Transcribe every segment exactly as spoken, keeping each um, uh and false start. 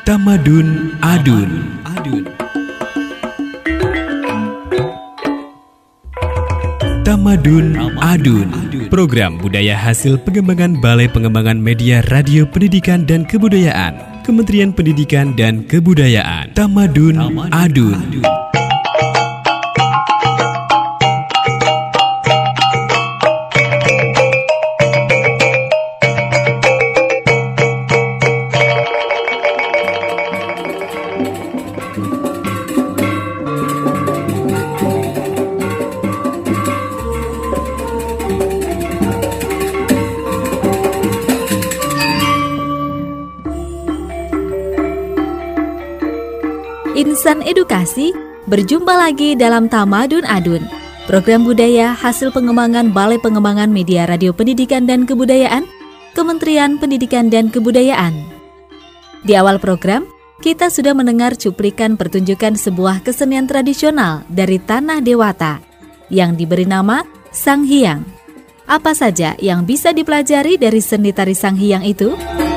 Tamadun Adun. Adun. Tamadun Adun. Program budaya hasil pengembangan Balai Pengembangan Media Radio Pendidikan dan Kebudayaan, Kementerian Pendidikan dan Kebudayaan. Tamadun Adun. Insan Edukasi, berjumpa lagi dalam Tamadun Adun, program budaya hasil pengembangan Balai Pengembangan Media Radio Pendidikan dan Kebudayaan, Kementerian Pendidikan dan Kebudayaan. Di awal program, kita sudah mendengar cuplikan pertunjukan sebuah kesenian tradisional dari Tanah Dewata yang diberi nama Sanghyang. Apa saja yang bisa dipelajari dari seni tari Sanghyang itu?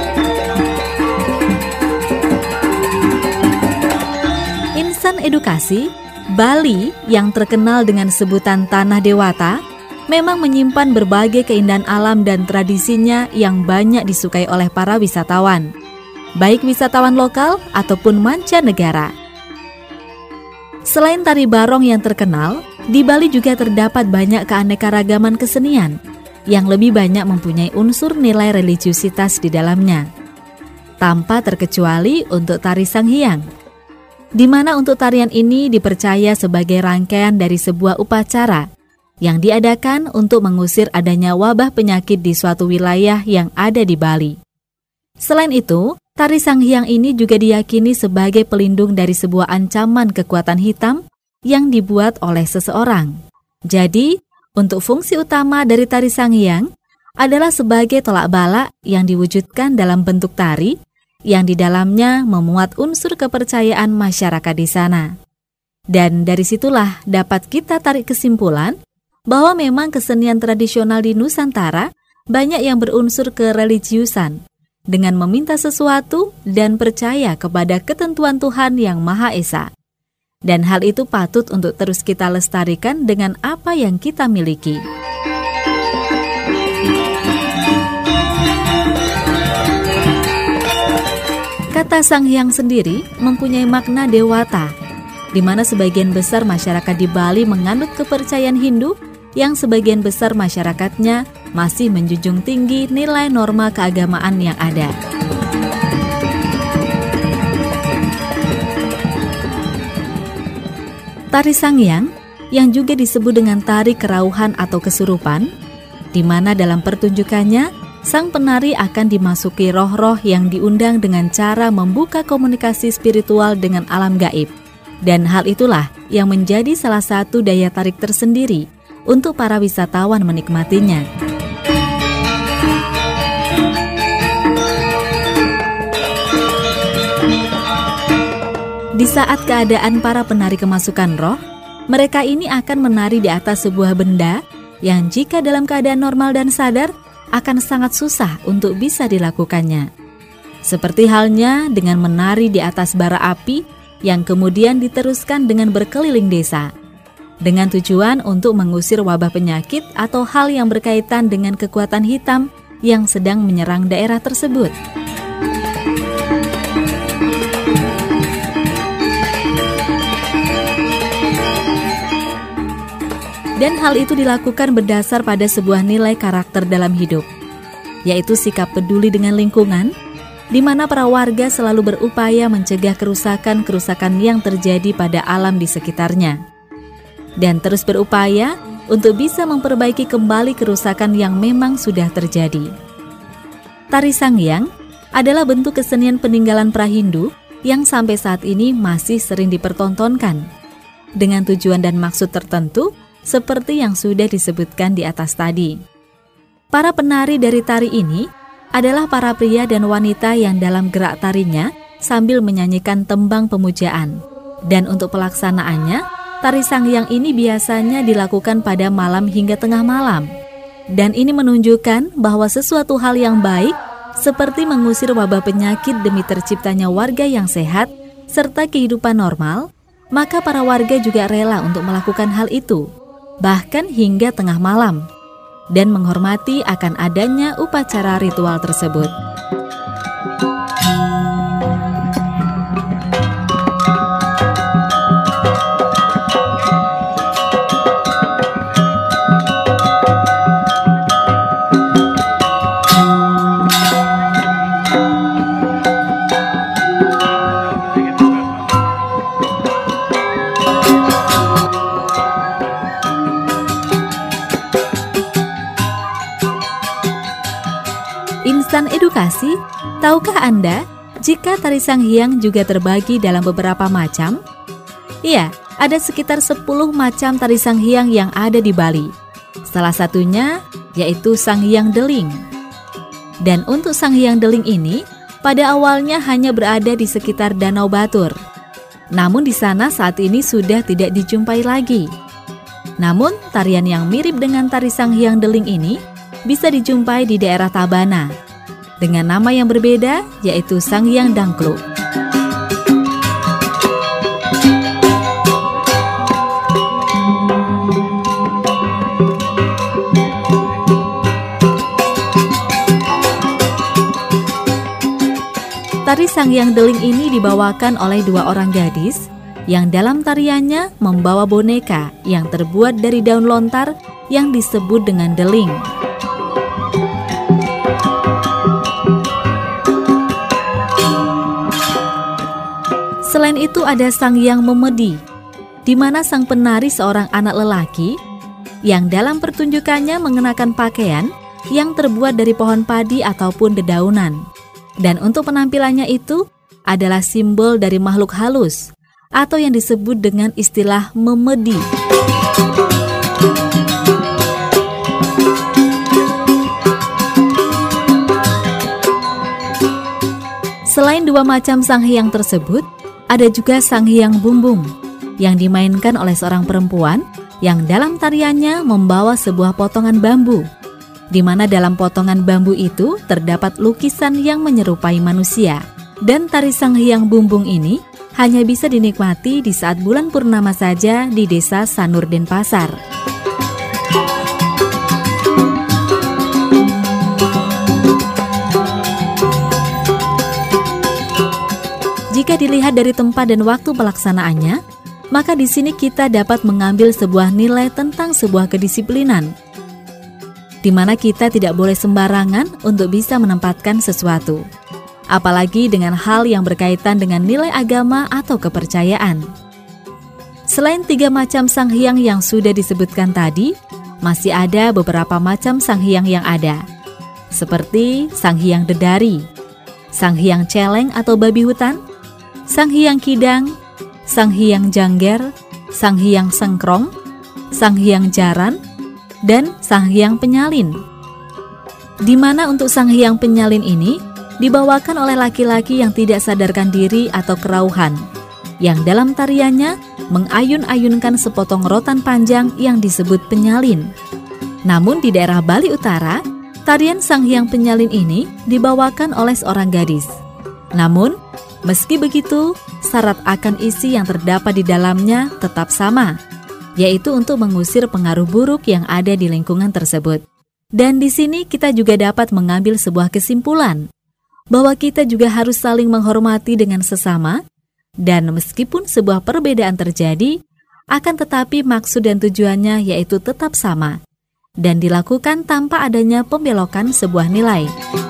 Insan Edukasi, Bali yang terkenal dengan sebutan Tanah Dewata memang menyimpan berbagai keindahan alam dan tradisinya yang banyak disukai oleh para wisatawan, baik wisatawan lokal ataupun mancanegara. Selain tari barong yang terkenal, di Bali juga terdapat banyak keanekaragaman kesenian yang lebih banyak mempunyai unsur nilai religiusitas di dalamnya, tanpa terkecuali untuk tari Sanghyang, di mana untuk tarian ini dipercaya sebagai rangkaian dari sebuah upacara yang diadakan untuk mengusir adanya wabah penyakit di suatu wilayah yang ada di Bali. Selain itu, tari Sanghyang ini juga diyakini sebagai pelindung dari sebuah ancaman kekuatan hitam yang dibuat oleh seseorang. Jadi, untuk fungsi utama dari tari Sanghyang adalah sebagai tolak bala yang diwujudkan dalam bentuk tari yang di dalamnya memuat unsur kepercayaan masyarakat di sana. Dan dari situlah dapat kita tarik kesimpulan bahwa memang kesenian tradisional di Nusantara banyak yang berunsur kereligiusan, dengan meminta sesuatu dan percaya kepada ketentuan Tuhan Yang Maha Esa. Dan hal itu patut untuk terus kita lestarikan dengan apa yang kita miliki. Kata Sanghyang sendiri mempunyai makna dewata, di mana sebagian besar masyarakat di Bali menganut kepercayaan Hindu yang sebagian besar masyarakatnya masih menjunjung tinggi nilai norma keagamaan yang ada. Tari Sanghyang yang juga disebut dengan tari kerauhan atau kesurupan, di mana dalam pertunjukannya sang penari akan dimasuki roh-roh yang diundang dengan cara membuka komunikasi spiritual dengan alam gaib. Dan hal itulah yang menjadi salah satu daya tarik tersendiri untuk para wisatawan menikmatinya. Di saat keadaan para penari kemasukan roh, mereka ini akan menari di atas sebuah benda yang jika dalam keadaan normal dan sadar akan sangat susah untuk bisa dilakukannya. Seperti halnya dengan menari di atas bara api yang kemudian diteruskan dengan berkeliling desa, dengan tujuan untuk mengusir wabah penyakit atau hal yang berkaitan dengan kekuatan hitam yang sedang menyerang daerah tersebut. Dan hal itu dilakukan berdasar pada sebuah nilai karakter dalam hidup, yaitu sikap peduli dengan lingkungan, di mana para warga selalu berupaya mencegah kerusakan-kerusakan yang terjadi pada alam di sekitarnya, dan terus berupaya untuk bisa memperbaiki kembali kerusakan yang memang sudah terjadi. Tari Sanghyang adalah bentuk kesenian peninggalan pra-Hindu yang sampai saat ini masih sering dipertontonkan, dengan tujuan dan maksud tertentu seperti yang sudah disebutkan di atas tadi. Para penari dari tari ini adalah para pria dan wanita yang dalam gerak tarinya sambil menyanyikan tembang pemujaan. Dan untuk pelaksanaannya, tari Sanghyang ini biasanya dilakukan pada malam hingga tengah malam. Dan ini menunjukkan bahwa sesuatu hal yang baik seperti mengusir wabah penyakit demi terciptanya warga yang sehat serta kehidupan normal, maka para warga juga rela untuk melakukan hal itu, bahkan hingga tengah malam, dan menghormati akan adanya upacara ritual tersebut. Insan edukasi, tahukah Anda jika tari Sanghyang juga terbagi dalam beberapa macam? Iya, ada sekitar sepuluh macam tari Sanghyang yang ada di Bali. Salah satunya yaitu Sanghyang Deling. Dan untuk Sanghyang Deling ini, pada awalnya hanya berada di sekitar Danau Batur. Namun di sana saat ini sudah tidak dijumpai lagi. Namun tarian yang mirip dengan tari Sanghyang Deling ini bisa dijumpai di daerah Tabana dengan nama yang berbeda, yaitu Sanghyang Dangkluk. Tari Sanghyang Deling ini dibawakan oleh dua orang gadis yang dalam tariannya membawa boneka yang terbuat dari daun lontar yang disebut dengan deling. Selain itu ada Sanghyang Memedi, di mana sang penari seorang anak lelaki yang dalam pertunjukannya mengenakan pakaian yang terbuat dari pohon padi ataupun dedaunan. Dan untuk penampilannya itu adalah simbol dari makhluk halus atau yang disebut dengan istilah memedi. Selain dua macam Sanghyang tersebut, ada juga Sanghyang Bumbung yang dimainkan oleh seorang perempuan yang dalam tariannya membawa sebuah potongan bambu, di mana dalam potongan bambu itu terdapat lukisan yang menyerupai manusia. Dan tari Sanghyang Bumbung ini hanya bisa dinikmati di saat bulan purnama saja di desa Sanur Denpasar. Jika dilihat dari tempat dan waktu pelaksanaannya, maka di sini kita dapat mengambil sebuah nilai tentang sebuah kedisiplinan, di mana kita tidak boleh sembarangan untuk bisa menempatkan sesuatu, apalagi dengan hal yang berkaitan dengan nilai agama atau kepercayaan. Selain tiga macam Sanghyang yang sudah disebutkan tadi, masih ada beberapa macam Sanghyang yang ada, seperti Sanghyang Dedari, Sanghyang Celeng atau babi hutan, Sanghyang Kidang, Sanghyang Jangger, Sanghyang Sengkrong, Sanghyang Jaran, dan Sanghyang Penyalin. Di mana untuk Sanghyang Penyalin ini dibawakan oleh laki-laki yang tidak sadarkan diri atau kerauhan, yang dalam tariannya mengayun-ayunkan sepotong rotan panjang yang disebut penyalin. Namun di daerah Bali Utara, tarian Sanghyang Penyalin ini dibawakan oleh seorang gadis. Namun, meski begitu, syarat akan isi yang terdapat di dalamnya tetap sama, yaitu untuk mengusir pengaruh buruk yang ada di lingkungan tersebut. Dan di sini kita juga dapat mengambil sebuah kesimpulan, bahwa kita juga harus saling menghormati dengan sesama, dan meskipun sebuah perbedaan terjadi, akan tetapi maksud dan tujuannya yaitu tetap sama, dan dilakukan tanpa adanya pembelokan sebuah nilai.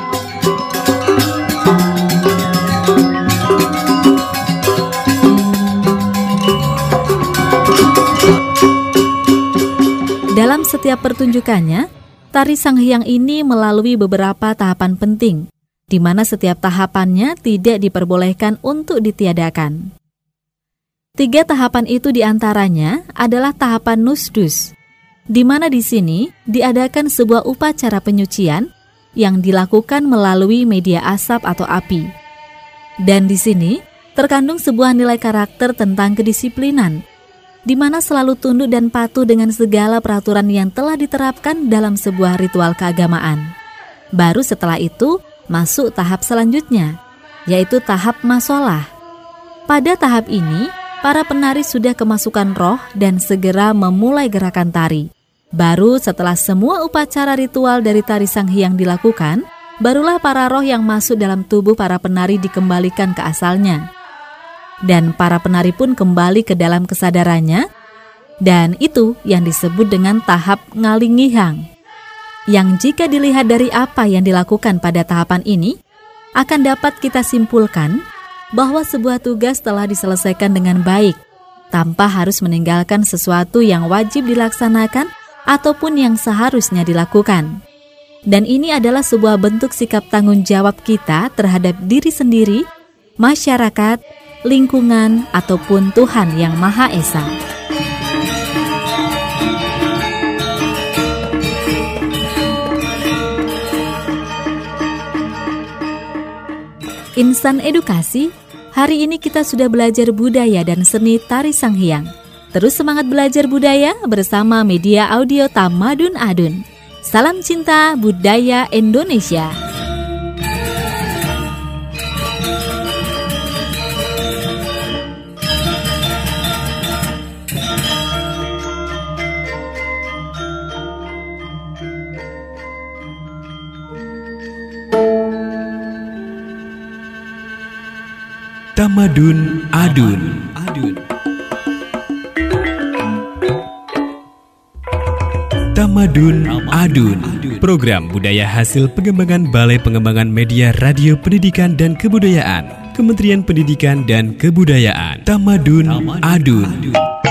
Dalam setiap pertunjukannya, tari Sanghyang ini melalui beberapa tahapan penting, di mana setiap tahapannya tidak diperbolehkan untuk ditiadakan. Tiga tahapan itu diantaranya adalah tahapan nusdus, di mana di sini diadakan sebuah upacara penyucian yang dilakukan melalui media asap atau api. Dan di sini terkandung sebuah nilai karakter tentang kedisiplinan, di mana selalu tunduk dan patuh dengan segala peraturan yang telah diterapkan dalam sebuah ritual keagamaan. Baru setelah itu, masuk tahap selanjutnya, yaitu tahap masolah. Pada tahap ini, para penari sudah kemasukan roh dan segera memulai gerakan tari. Baru setelah semua upacara ritual dari tari Sanghyang dilakukan, barulah para roh yang masuk dalam tubuh para penari dikembalikan ke asalnya. Dan para penari pun kembali ke dalam kesadarannya, dan itu yang disebut dengan tahap ngalingihang. Yang jika dilihat dari apa yang dilakukan pada tahapan ini, akan dapat kita simpulkan bahwa sebuah tugas telah diselesaikan dengan baik, tanpa harus meninggalkan sesuatu yang wajib dilaksanakan ataupun yang seharusnya dilakukan. Dan ini adalah sebuah bentuk sikap tanggung jawab kita terhadap diri sendiri, masyarakat, lingkungan, ataupun Tuhan Yang Maha Esa. Insan Edukasi, hari ini kita sudah belajar budaya dan seni tari Sanghyang. Terus semangat belajar budaya bersama media audio Tamadun Adun. Salam cinta budaya Indonesia. Tamadun Adun. Tamadun Adun, program budaya hasil pengembangan Balai Pengembangan Media Radio Pendidikan dan Kebudayaan, Kementerian Pendidikan dan Kebudayaan. Tamadun Adun.